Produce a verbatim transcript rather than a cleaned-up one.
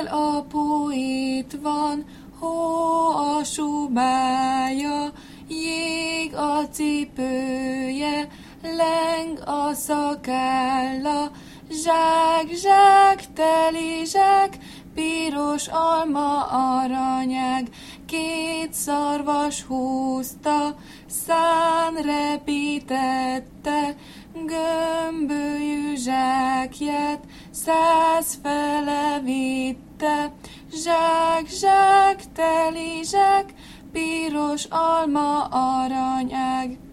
apu itt van, hó a subája, jég a cipője, leng a szakálla, zsák, zsák, teli zsák, piros alma aranyág, két szarvas húzta, szán repítette, gömbölyű zsákját, száz fele vitte, zsák, zsák, teli zsák, piros alma aranyág.